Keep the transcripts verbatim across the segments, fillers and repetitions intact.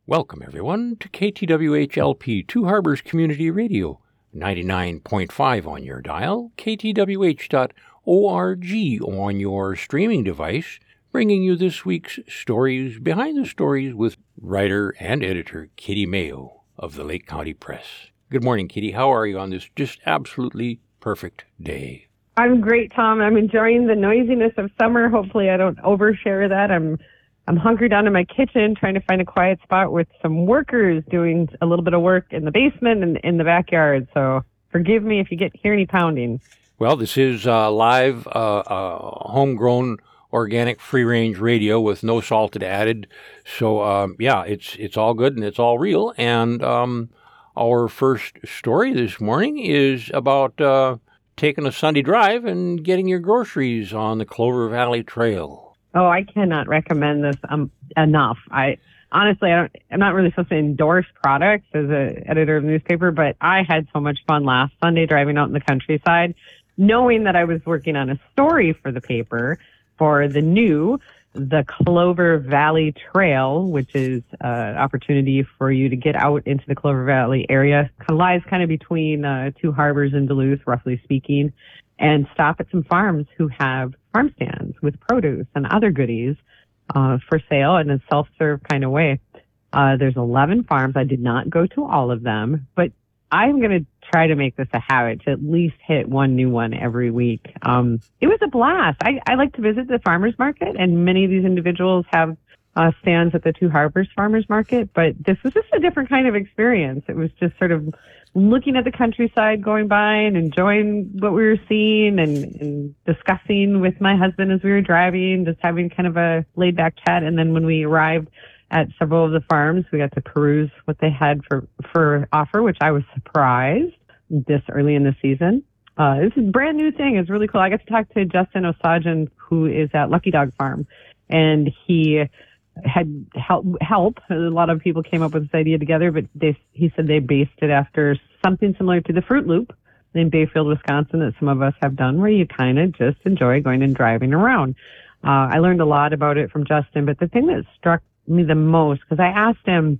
Welcome, everyone, to K T W H L P Two Harbors Community Radio, ninety-nine point five on your dial, K T W H dot org on your streaming device, bringing you this week's Stories Behind the Stories with writer and editor Kitty Mayo of the Lake County Press. Good morning, Kitty. How are you on this just absolutely perfect day? I'm great, Tom. I'm enjoying the noisiness of summer. Hopefully I don't overshare that. I'm I'm hunkered down in my kitchen trying to find a quiet spot with some workers doing a little bit of work in the basement and in the backyard. So forgive me if you get hear any pounding. Well, this is uh, live, uh, uh, homegrown, organic, free-range radio with no salted added. So, um, yeah, it's it's all good and it's all real. And um, our first story this morning is about uh, taking a Sunday drive and getting your groceries on the Clover Valley Trail. Oh, I cannot recommend this um, enough. I honestly, I don't, I'm not really supposed to endorse products as an editor of the newspaper, but I had so much fun last Sunday driving out in the countryside, knowing that I was working on a story for the paper for the new, the Clover Valley Trail, which is an opportunity for you to get out into the Clover Valley area. It lies kind of between uh, Two Harbors and Duluth, roughly speaking, and stop at some farms who have farm stands with produce and other goodies uh, for sale in a self-serve kind of way. Uh, there's eleven farms. I did not go to all of them, but I'm going to try to make this a habit to at least hit one new one every week. Um, it was a blast. I, I like to visit the farmers market, and many of these individuals have uh, stands at the Two Harbors Farmers Market, but this was just a different kind of experience. It was just sort of looking at the countryside, going by and enjoying what we were seeing and, and discussing with my husband as we were driving, just having kind of a laid back chat. And then when we arrived at several of the farms, we got to peruse what they had for, for offer, which I was surprised this early in the season. Uh, this is a brand new thing. It's really cool. I got to talk to Justin Osajan, who is at Lucky Dog Farm, and he had help, help. A lot of people came up with this idea together, but they, he said they based it after something similar to the Fruit Loop in Bayfield, Wisconsin, that some of us have done, where you kind of just enjoy going and driving around. Uh, I learned a lot about it from Justin, but the thing that struck me the most, because I asked him,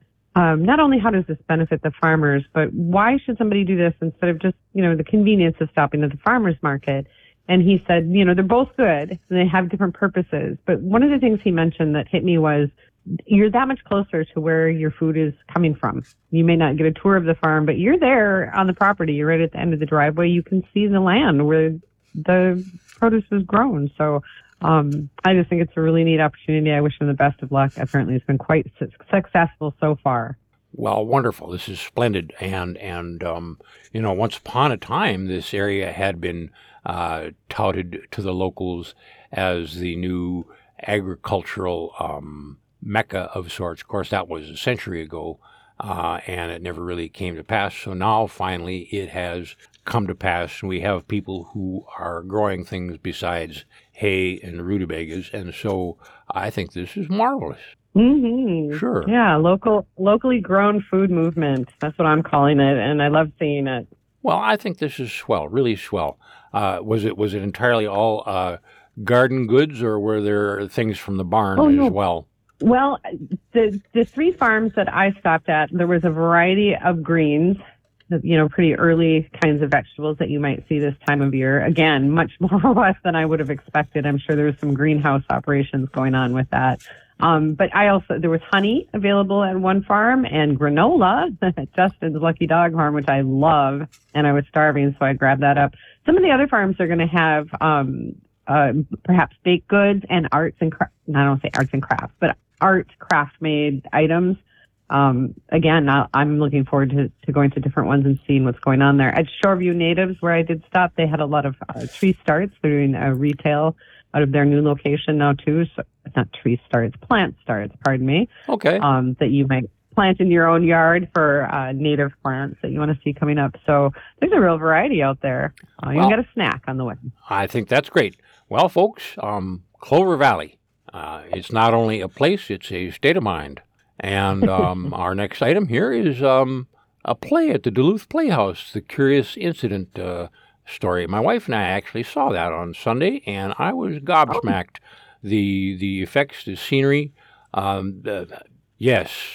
um, not only how does this benefit the farmers, but why should somebody do this instead of just, you know, the convenience of stopping at the farmers market? And he said, you know, they're both good and they have different purposes. But one of the things he mentioned that hit me was you're that much closer to where your food is coming from. You may not get a tour of the farm, but you're there on the property. You're right at the end of the driveway. You can see the land where the produce is grown. So um, I just think it's a really neat opportunity. I wish them the best of luck. Apparently it's been quite su- successful so far. Well, wonderful. This is splendid. And, and um, you know, once upon a time, this area had been uh, touted to the locals as the new agricultural um, mecca of sorts. Of course, that was a century ago, uh, and it never really came to pass. So now, finally, it has come to pass, and we have people who are growing things besides hay and rutabagas, and so I think this is marvelous. Mm-hmm. Sure. Yeah, local, locally grown food movement. That's what I'm calling it, and I love seeing it. Well, I think this is swell, really swell. Uh, was it was it entirely all uh, garden goods, or were there things from the barn oh, as no. well? Well, the the three farms that I stopped at, there was a variety of greens, you know, pretty early kinds of vegetables that you might see this time of year. Again, much more robust than I would have expected. I'm sure there was some greenhouse operations going on with that. Um, but I also, there was honey available at one farm and granola at Justin's Lucky Dog Farm, which I love. And I was starving, so I grabbed that up. Some of the other farms are going to have, um, uh, perhaps baked goods and arts and, cra- I don't say arts and crafts, but art craft made items. Um, again, I, I'm looking forward to, to going to different ones and seeing what's going on there. At Shoreview Natives, where I did stop, they had a lot of uh, tree starts. They're doing uh, retail out of their new location now too. So it's not tree starts, plant starts, pardon me. Okay. Um, that you might plant in your own yard for uh, native plants that you want to see coming up. So there's a real variety out there. Uh, you well, can get a snack on the way. I think that's great. Well, folks, um, Clover Valley, uh, it's not only a place, it's a state of mind. And um, our next item here is um, a play at the Duluth Playhouse, The Curious Incident uh, story. My wife and I actually saw that on Sunday, and I was gobsmacked. Oh. The the effects, the scenery, um, the, yes,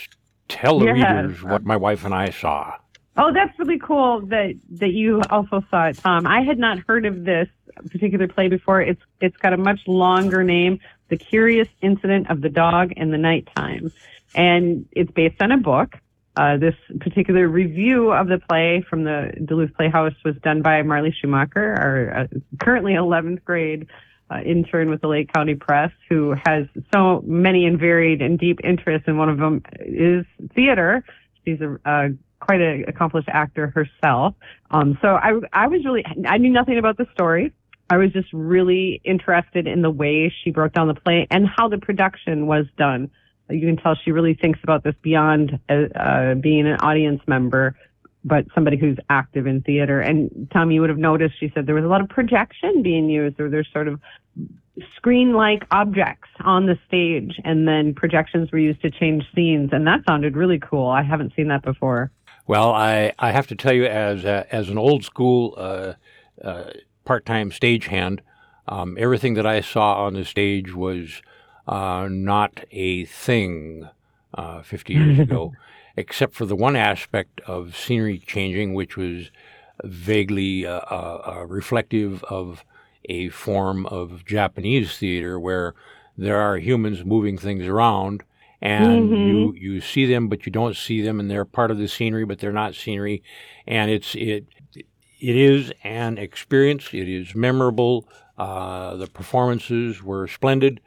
tell the Yes. readers what my wife and I saw. Oh, that's really cool that that you also saw it, Tom. I had not heard of this particular play before. It's it's got a much longer name, The Curious Incident of the Dog in the Nighttime, and it's based on a book. Uh, this particular review of the play from the Duluth Playhouse was done by Marley Schumacher, our uh, currently eleventh grade uh, intern with the Lake County Press, who has so many and varied and deep interests, and one of them is theater. She's a, a quite an accomplished actor herself. Um, so I, I was really, I knew nothing about the story. I was just really interested in the way she broke down the play and how the production was done. You can tell she really thinks about this beyond uh, uh, being an audience member, but somebody who's active in theater. And Tom, you would have noticed, she said there was a lot of projection being used, or there's sort of screen-like objects on the stage, and then projections were used to change scenes. And that sounded really cool. I haven't seen that before. Well, I, I have to tell you, as a, as an old school uh, uh, part-time stagehand, um, everything that I saw on the stage was uh, not a thing uh, fifty years ago, except for the one aspect of scenery changing, which was vaguely uh, uh, reflective of a form of Japanese theater where there are humans moving things around. And mm-hmm. you, you see them, but you don't see them, and they're part of the scenery, but they're not scenery. And it's it it is an experience. It is memorable. Uh, the performances were splendid.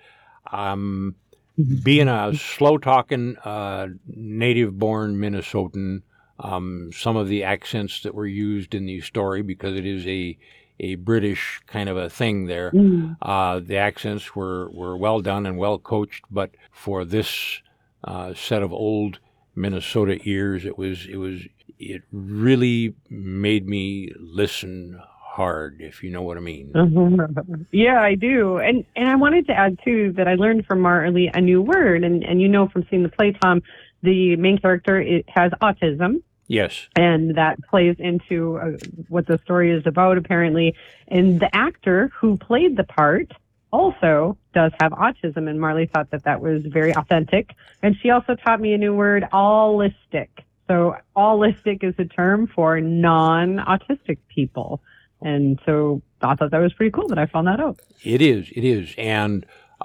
Um, being a slow-talking, uh, native-born Minnesotan, um, some of the accents that were used in the story, because it is a a British kind of a thing there. Mm. Uh, the accents were, were well done and well coached, but for this uh, set of old Minnesota ears, it was it was it really made me listen hard, if you know what I mean. Mm-hmm. Yeah, I do. And and I wanted to add too that I learned from Marley a new word, and and you know from seeing the play, Tom, the main character, it has autism. Yes. And that plays into uh, what the story is about, apparently. And the actor who played the part also does have autism, and Marley thought that that was very authentic. And she also taught me a new word, allistic. So allistic is a term for non-autistic people. And so I thought that was pretty cool that I found that out. It is, it is. And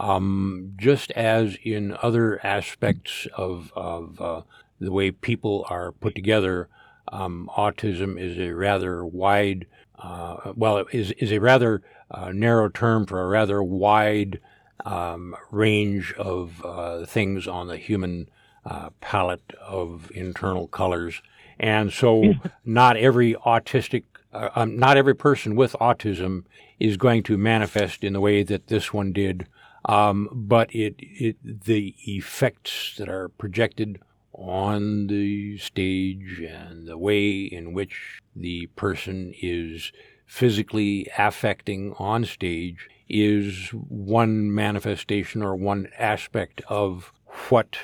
um, just as in other aspects of, of uh, the way people are put together, um, autism is a rather wide, uh, well, is is a rather uh, narrow term for a rather wide um, range of uh, things on the human uh, palette of internal colors. And so not every autistic, uh, um, not every person with autism is going to manifest in the way that this one did, um, but it, it the effects that are projected on the stage and the way in which the person is physically affecting on stage is one manifestation or one aspect of what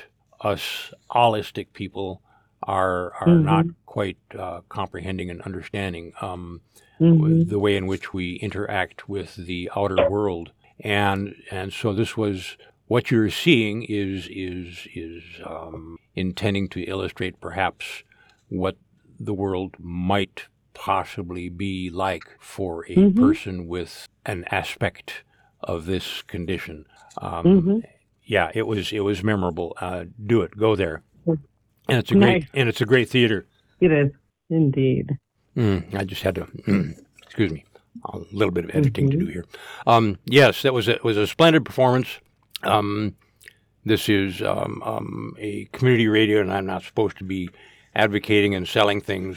us allistic people are are mm-hmm. not quite uh, comprehending and understanding, um, mm-hmm. the way in which we interact with the outer world. And and so this was, what you're seeing is is is um, intending to illustrate perhaps what the world might possibly be like for a mm-hmm. person with an aspect of this condition. Um, mm-hmm. Yeah, it was it was memorable. Uh, do it, go there, and it's a great nice. and it's a great theater. It is indeed. Mm, I just had to mm, excuse me, a little bit of editing mm-hmm. to do here. Um, yes, that was a, it was a splendid performance. Um, this is um, um, a community radio, and I'm not supposed to be advocating and selling things,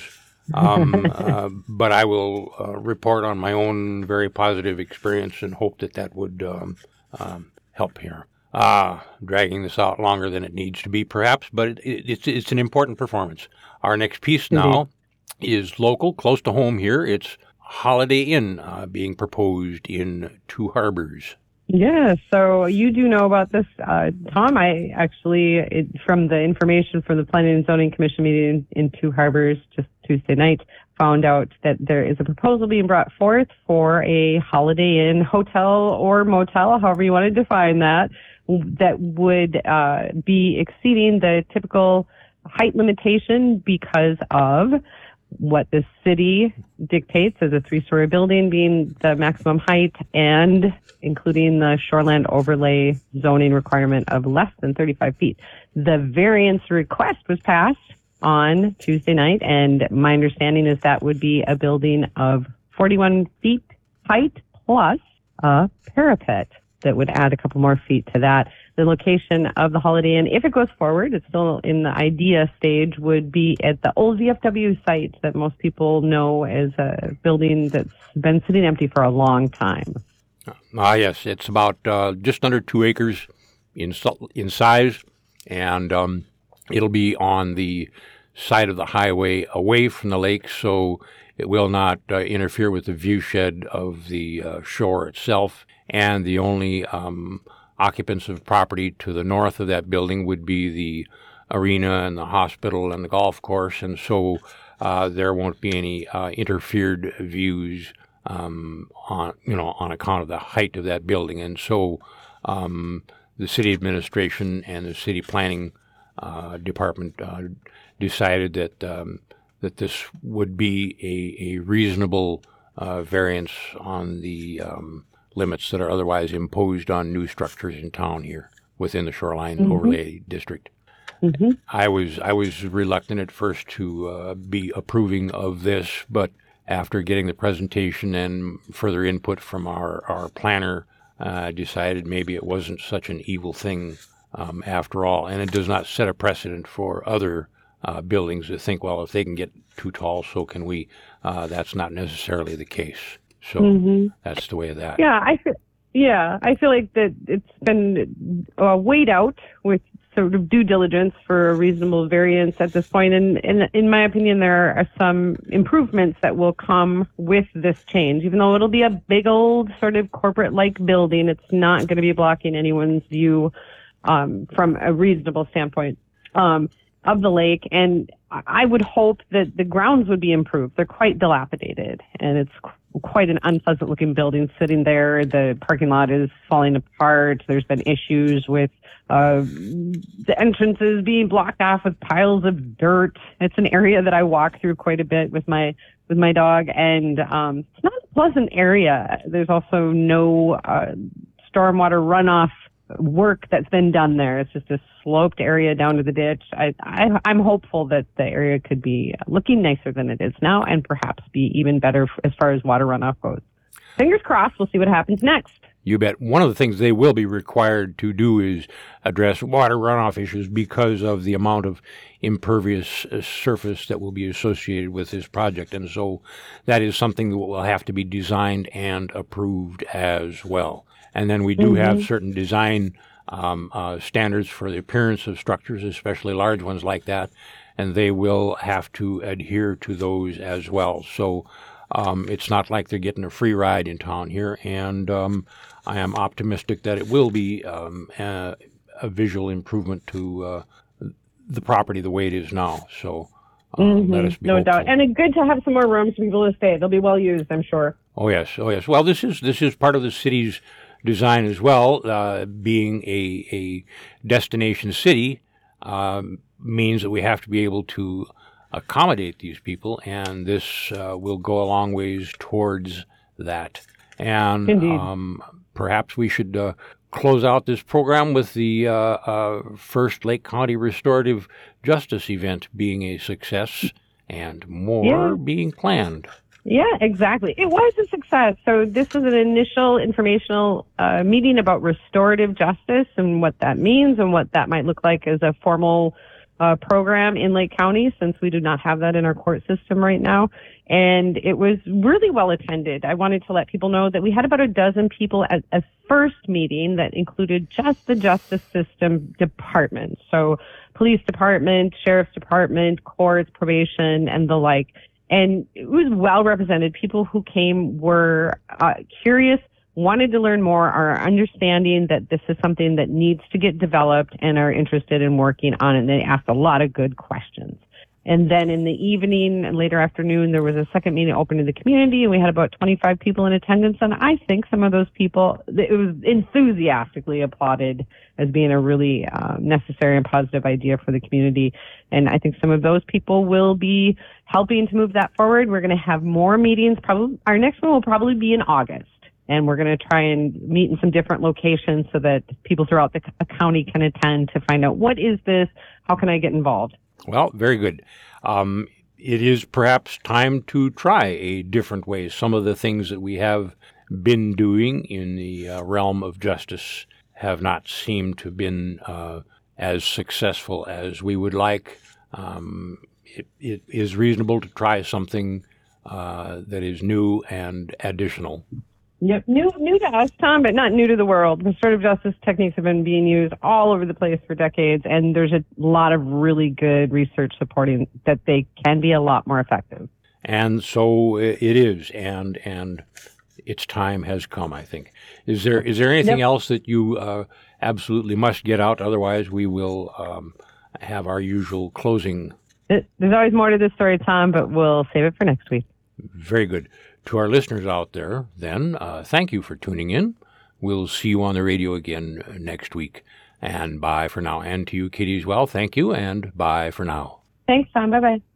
um, uh, but I will uh, report on my own very positive experience and hope that that would um, um, help here. Uh, dragging this out longer than it needs to be, perhaps, but it, it, it's it's an important performance. Our next piece now mm-hmm. is local, close to home here. It's Holiday Inn uh, being proposed in Two Harbors. Yeah, so you do know about this, uh, Tom. I actually, it, from the information from the Planning and Zoning Commission meeting in Two Harbors just Tuesday night, found out that there is a proposal being brought forth for a Holiday Inn hotel or motel, however you want to define that, that would uh, be exceeding the typical height limitation because of what the city dictates as a three-story building being the maximum height, and including the shoreland overlay zoning requirement of less than thirty-five feet. The variance request was passed on Tuesday night, and my understanding is that would be a building of forty-one feet height plus a parapet that would add a couple more feet to that. The location of the Holiday Inn, if it goes forward, it's still in the idea stage, would be at the old V F W site that most people know as a building that's been sitting empty for a long time. Ah, yes, it's about uh, just under two acres in in size, and um, it'll be on the side of the highway away from the lake, so it will not uh, interfere with the view shed of the uh, shore itself. And the only um, occupants of property to the north of that building would be the arena and the hospital and the golf course, and so uh, there won't be any uh, interfered views um, on you know on account of the height of that building. And so um, the city administration and the city planning uh, department uh, decided that um, that this would be a, a reasonable uh, variance on the um, limits that are otherwise imposed on new structures in town here within the shoreline mm-hmm. overlay district. Mm-hmm. I was I was reluctant at first to uh, be approving of this, but after getting the presentation and further input from our our planner, uh, decided maybe it wasn't such an evil thing um, after all, and it does not set a precedent for other uh, buildings to think, well, if they can get too tall, so can we. Uh, that's not necessarily the case. So mm-hmm. that's the way of that. Yeah, I feel, yeah, I feel like that it's been uh, weighed out with sort of due diligence for a reasonable variance at this point. And, and in my opinion, there are some improvements that will come with this change. Even though it'll be a big old sort of corporate-like building, it's not going to be blocking anyone's view um, from a reasonable standpoint um, of the lake. And I would hope that the grounds would be improved. They're quite dilapidated, and it's quite an unpleasant looking building sitting there. The parking lot is falling apart. There's been issues with uh, the entrances being blocked off with piles of dirt. It's an area that I walk through quite a bit with my with my dog, and um, it's not a pleasant area. There's also no uh, stormwater runoff work that's been done there. It's just a sloped area down to the ditch. I, I, I'm hopeful that the area could be looking nicer than it is now, and perhaps be even better as far as water runoff goes. Fingers crossed, we'll see what happens next. You bet. One of the things they will be required to do is address water runoff issues because of the amount of impervious surface that will be associated with this project. And so that is something that will have to be designed and approved as well. And then we do mm-hmm. have certain design um, uh, standards for the appearance of structures, especially large ones like that, and they will have to adhere to those as well. So um, it's not like they're getting a free ride in town here, and um, I am optimistic that it will be um, a, a visual improvement to uh, the property the way it is now. So uh, mm-hmm. let us be no hopeful. doubt, and it's good to have some more rooms for people to stay. They'll be well used, I'm sure. Oh yes, oh yes. Well, this is this is part of the city's design as well. Uh, being a, a destination city um, means that we have to be able to accommodate these people, and this uh, will go a long ways towards that. And um, perhaps we should uh, close out this program with the uh, uh, first Lake County Restorative Justice event being a success and more yeah. being planned. Yeah, exactly. It was a success. So this was an initial informational uh, meeting about restorative justice and what that means and what that might look like as a formal uh, program in Lake County, since we do not have that in our court system right now. And it was really well attended. I wanted to let people know that we had about a dozen people at a first meeting that included just the justice system department. So police department, sheriff's department, courts, probation, and the like. And it was well represented. People who came were uh, curious, wanted to learn more, are understanding that this is something that needs to get developed, and are interested in working on it. And they asked a lot of good questions. And then in the evening and later afternoon, there was a second meeting open to the community, and we had about twenty-five people in attendance. And I think some of those people, it was enthusiastically applauded as being a really uh, necessary and positive idea for the community. And I think some of those people will be helping to move that forward. We're going to have more meetings. Probably our next one will probably be in August. And we're going to try and meet in some different locations so that people throughout the county can attend to find out, what is this? How can I get involved? Well, very good. Um, it is perhaps time to try a different way. Some of the things that we have been doing in the uh, realm of justice have not seemed to have been uh, as successful as we would like. Um, it, it is reasonable to try something uh, that is new and additional. Yep, new new to us, Tom, but not new to the world. Restorative justice techniques have been being used all over the place for decades, and there's a lot of really good research supporting that they can be a lot more effective. And so it is, and and its time has come, I think. Is there is there anything yep. else that you uh, absolutely must get out? Otherwise, we will um, have our usual closing. It, there's always more to this story, Tom, but we'll save it for next week. Very good. To our listeners out there, then, uh, thank you for tuning in. We'll see you on the radio again next week. And bye for now. And to you, Katie, as well, thank you, and bye for now. Thanks, Tom. Bye-bye.